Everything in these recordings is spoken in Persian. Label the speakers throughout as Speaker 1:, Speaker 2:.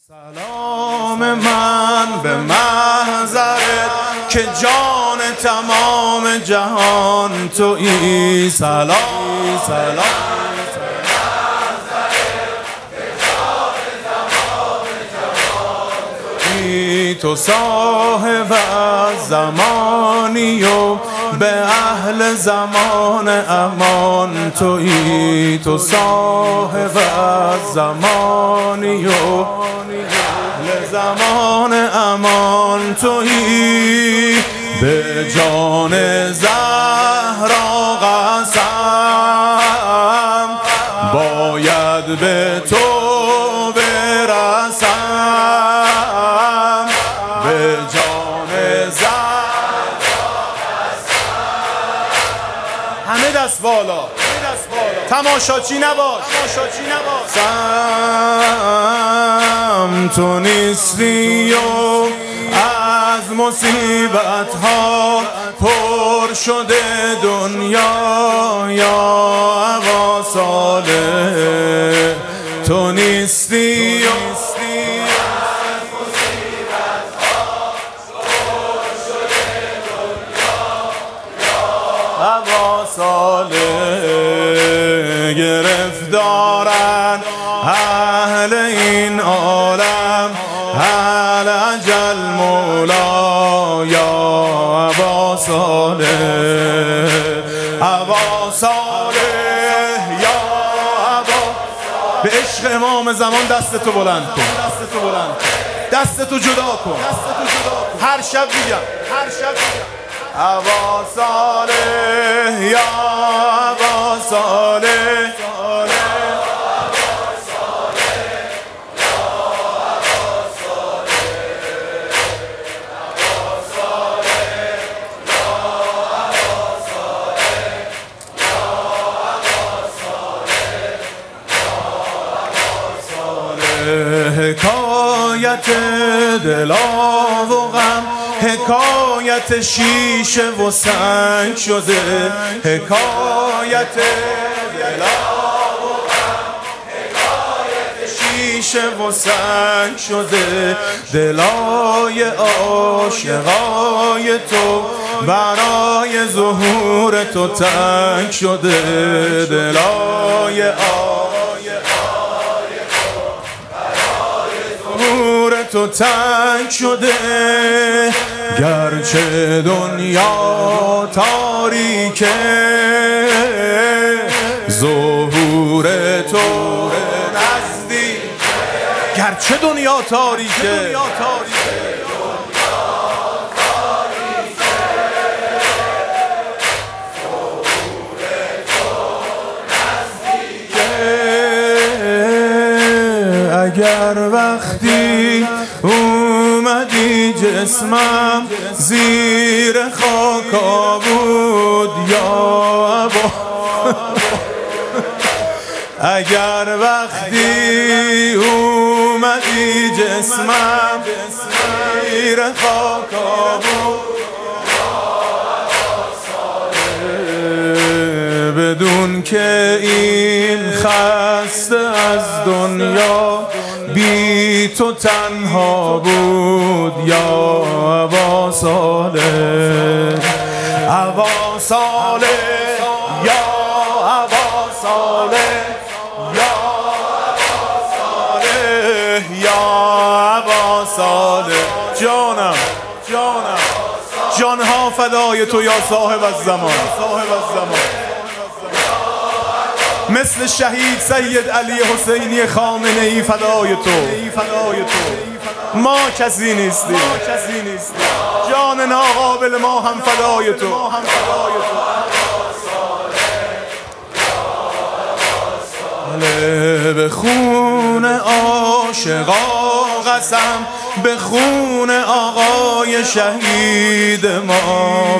Speaker 1: سلام من به محضرت که جان تمام جهان تویی. سلام سلام تو صاحب زمانی و به اهل زمان امان تویی. تو صاحب زمانی و اهل زمان امان تویی. به جان زهرا قسم باید به تو برسم. به جان زهرا همه دست بالا، تماشاچی نباش. تو نیستی و از مصیبت ها پر شده دنیا. یا ابا صالح تو نیستی و ابا صالح گرفتارن اهل این عالم هل اجل مولا. یا ابا صالح یا ابا. به عشق امام زمان دستتو بلند کن، دستتو جدا کن. هر شب میگم ابا صالح یا ابا صالح. حکایت دلا و غم، حکایت شیشه و سنگ شده. حکایت دلا و غم، حکایت شیشه و سنگ شده. دلای عاشقای تو برای ظهور تو تنگ شده. دلای تو تنگ شده. گرچه دنیا تاریکه ظهور تو نزدیک. گرچه دنیا تاریکه اگر وقتی اومدی جسمم زیر خاکا بود یا ابا. اگر وقتی اومدی جسمم زیر خاکا بود بدون که این خسته از دنیا بی تو تنها بود. یا ابا صالح یا ابا صالح یا ابا صالح. جانم جانها فدای تو یا صاحب الزمان. مثل شهید سید علی حسینی خامنه ای فدای تو. ما کسی نیستیم، جان ناقابل ما هم فدای تو. به خون عاشقا قسم، به خون آقای شهید ما.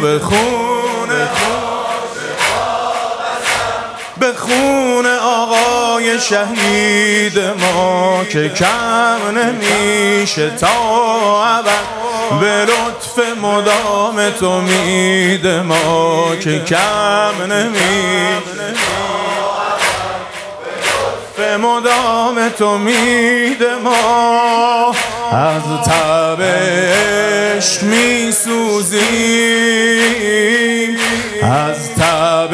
Speaker 1: به خون آقای شهید ما که کم نمیشه تا ابد. به لطف مدام تو امید ما که کم نمیشه به مدام تو امید ما. از تب عشق می سوزیم، از تب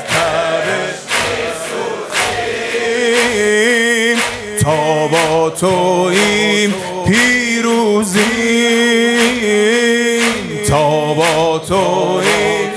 Speaker 1: تا با توییم پیروزیم، تا با توییم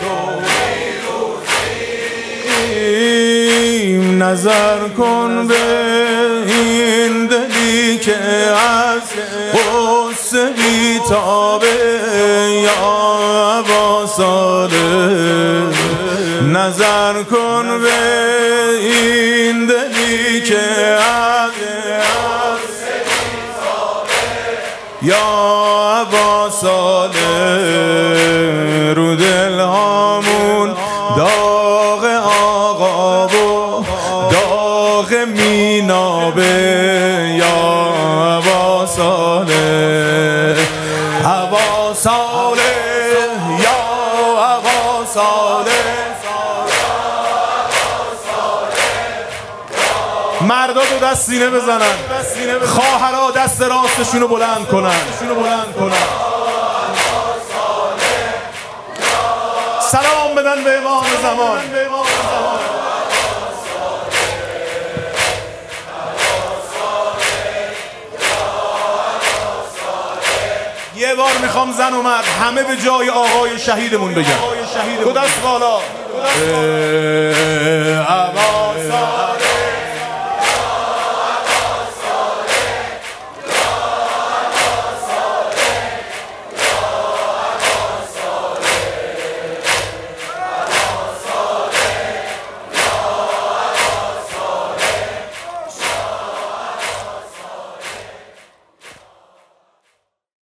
Speaker 1: نظر کن به این دلی که از غصه بیتابه یا ابا صالح، نظر کن به این دلی که از غصه بیتابه یا ابا صالح، رو دل هامون داغ آقا و داغ مینابه یا ابا صالح، ابا صالح یا ابا صالح. مردا دو دست سینه بزنن، خواهرها دست راستشونو بلند کنن، سلام بدن به امام زمان. یه بار میخوام زن و مرد همه به جای آقای شهیدمون بگن. دو دست بالا.